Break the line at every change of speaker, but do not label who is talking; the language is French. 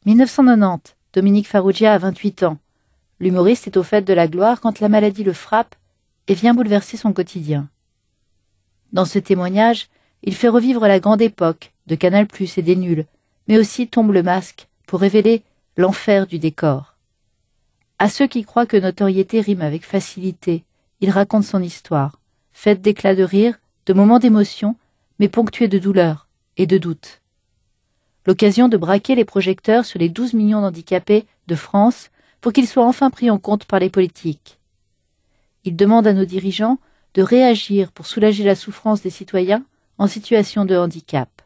1990, Dominique Farrugia a 28 ans. L'humoriste est au fait de la gloire quand la maladie le frappe et vient bouleverser son quotidien. Dans ce témoignage, il fait revivre la grande époque de Canal+ et des Nuls, mais aussi tombe le masque pour révéler l'enfer du décor. À ceux qui croient que notoriété rime avec facilité, il raconte son histoire, faite d'éclats de rire, de moments d'émotion, mais ponctués de douleur et de doute. L'occasion de braquer les projecteurs sur les 12 millions d'handicapés de France pour qu'ils soient enfin pris en compte par les politiques. Il demande à nos dirigeants de réagir pour soulager la souffrance des citoyens en situation de handicap.